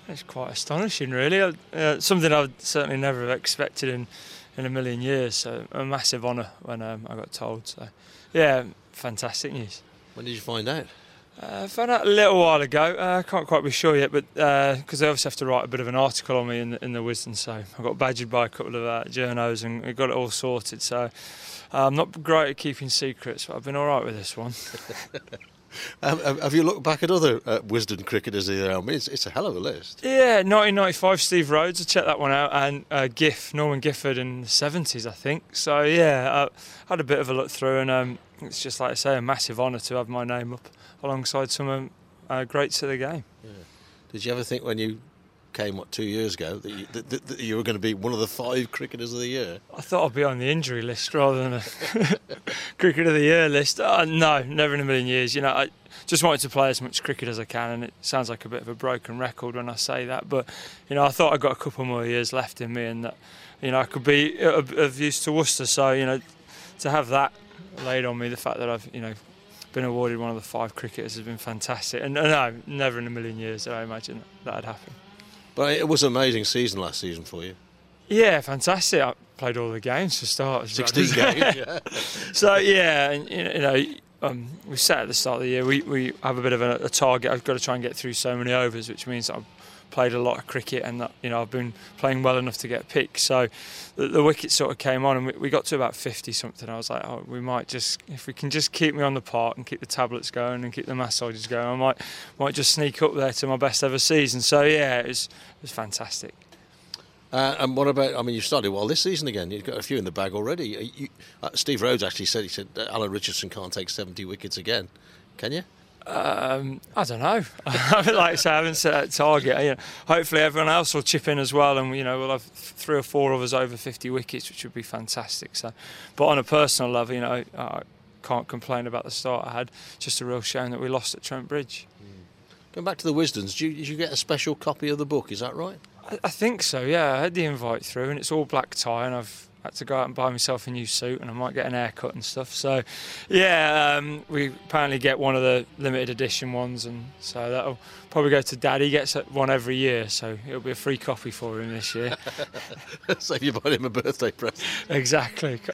It's quite astonishing, really. Something I would certainly never have expected in a million years. So a massive honour when I got told. So yeah, fantastic news. When did you find out? I found out a little while ago. I can't quite be sure yet, but because they obviously have to write a bit of an article on me in the Wisden, so I got badgered by a couple of journos and we got it all sorted. So I'm not great at keeping secrets, but I've been all right with this one. Have you looked back at other Wisden cricketers either? I mean, it's a hell of a list. Yeah, 1995, Steve Rhodes, I checked that one out, and Norman Gifford in the 70s, I think. So yeah, I had a bit of a look through, and it's just like I say, a massive honour to have my name up alongside some greats of the game. Yeah. Did you ever think when you came 2 years ago that you were going to be one of the 5 cricketers of the year? I thought I'd be on the injury list rather than a cricket of the year list. No, never in a million years. I just wanted to play as much cricket as I can, and it sounds like a bit of a broken record when I say that, but I thought I got a couple more years left in me, and that I could be of use to Worcester. So to have that laid on me, the fact that I've been awarded one of the 5 cricketers has been fantastic, and no, never in a million years did I imagine that'd happen. But it was an amazing season last season for you. Yeah, fantastic. I played all the games for starters. 16 games, yeah. So yeah, and we set at the start of the year. We have a bit of a target. I've got to try and get through so many overs, which means I've played a lot of cricket, and that I've been playing well enough to get picked. So the wickets sort of came on, and we got to about 50 something. I was like, we might just, if we can just keep me on the park and keep the tablets going and keep the massages going, I might just sneak up there to my best ever season. So yeah, it was fantastic. And what about, you started well this season again. You've got a few in the bag already. Steve Rhodes actually said Alan Richardson can't take 70 wickets again. Can you? I don't know. Like I say, I haven't set a target. Hopefully everyone else will chip in as well, and we'll have 3 or 4 of us over 50 wickets, which would be fantastic. So, but on a personal level, I can't complain about the start I had. Just a real shame that we lost at Trent Bridge. Going back to the Wisdens, did you get a special copy of the book? Is that right? I think so. Yeah, I had the invite through, and it's all black tie, and I've had to go out and buy myself a new suit, and I might get an haircut and stuff. So yeah, we apparently get one of the limited edition ones, and so that'll probably go to Dad. He gets one every year, so it'll be a free copy for him this year. So you bought him a birthday present. Exactly.